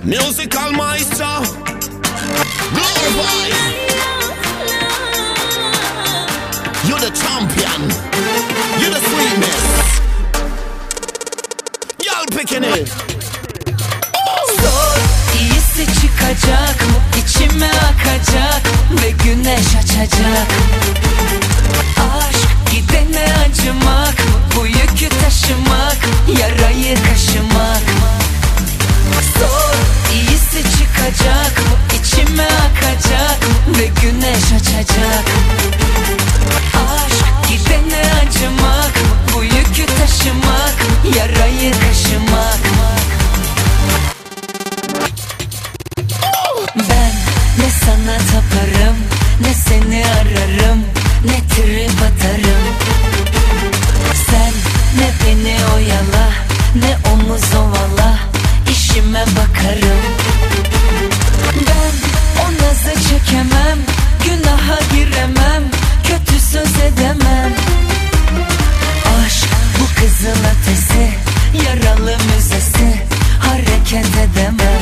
Musical maestro, glorify. You're the champion, you're the sweetness. Y'all picking it. Zor, iyisi çıkacak mı? İçime akacak ve güneş açacak. Aşk gidene acımak mı? Bu yükü taşımak, yarayı kaşımak mı? Zor, iyisi çıkacak mı? İçime akacak ve güneş açacak. Aşk gidene acımak mı? Bu yükü taşımak, yarayı kaşımak mı? Ben ne sana taparım, ne seni ararım, ne trip atarım. Sen ne beni oyala, ne omuz ovala, işime bakarım. Ben o nazı çekemem, günaha giremem, kötü söz edemem. Aşk bu kızıl ötesi, yaralı müzesi, hareket edemem.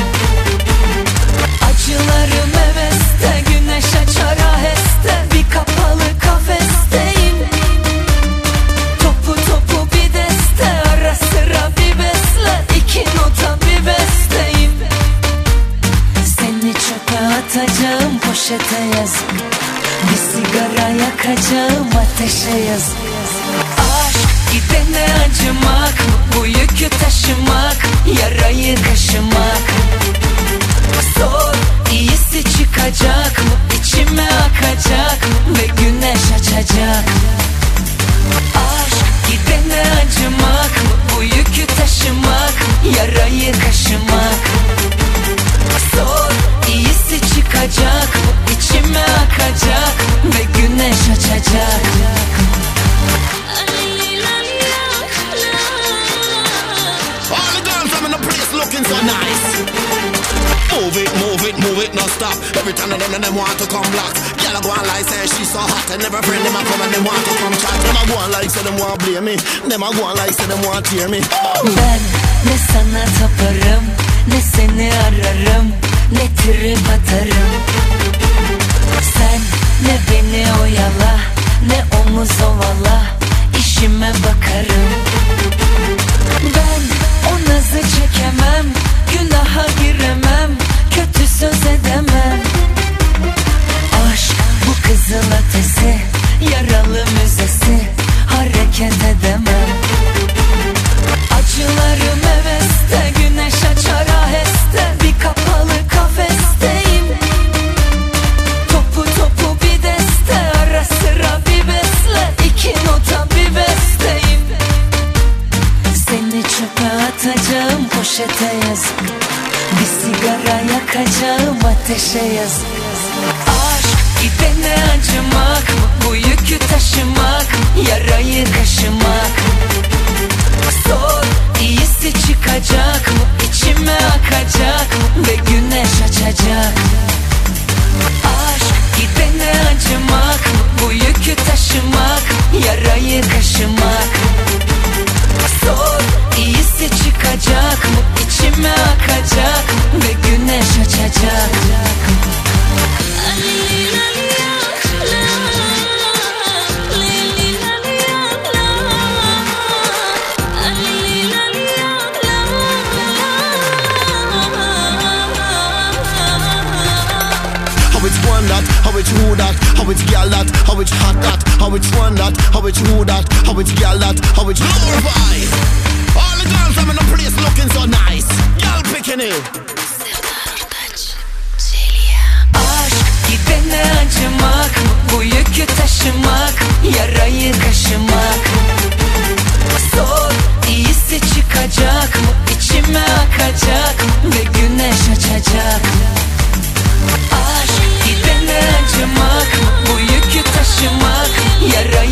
Acılarım heveste, güneş açar aheste, bir kapalı kafesteyim. Topu topu bir deste, ara sıra bir besle, iki nota bir besteyim. Seni çöpe atacağım, poşete yazık. Bir sigara yakacağım, ateşe yazık. Aşk gidene acımak mı? Bu yükü taşımak, yarayı kaşımak. Zor, iyisi çıkacak mı? İçime akacak ve güneş açacak. Aşk gidene acımak mı? Bu yükü taşımak, yarayı kaşımak. Zor, iyisi çıkacak mı? İçime akacak ve güneş açacak. All the girls I'm in the place looking so nice. Move it, move it, move it, no stop. Every time of them want to come black. Y'all go on like say she's so hot. And every friend them a come and them want to come chat. Them a go on like say them want blame me. Them a go on like say them want tear me. Ben ne sana taparım, ne seni ararım, ne trip atarım. Sen ne beni oyala, ne omuz ovala, işime bakarım. Ben o nazı çekemem, günaha giremem, kötü söz edemem. Aşk bu kızıl ötesi, yaralı müzesi, hareket edemem. Acılarım heveste, güneş açar aheste, bir kapalı kafesteyim. Topu topu bir deste, ara sıra bir besle, iki nota bir besteyim. Seni çöpe atacağım, poşete yazık. Bir sigara yakacağım, ateşe yazık. Aşk gidene acımak mı? Bu yükü taşımak, yarayı kaşımak. Zor, iyisi çıkacak mı? İçime akacak ve güneş açacak. Aşk gidene acımak mı? Bu yükü taşımak, yarayı kaşımak. Zor, iyisi çıkacak mı? İçime akacak ve güneş açacak. How it's one that, how it's who that, how it's gal that, how it's hot that, how it's one that, how it's who that, how it's gal that, how it's glorify. All the girls I'm in the place looking so nice. Y'all picking it. Aşk gidene acımak mı? Bu yükü taşımak, yarayı kaşımak. Zor, iyisi çıkacak mı? İçime akacak ve güneş açacak. Aşk gidene acımak mı? Bu yükü taşımak, yarayı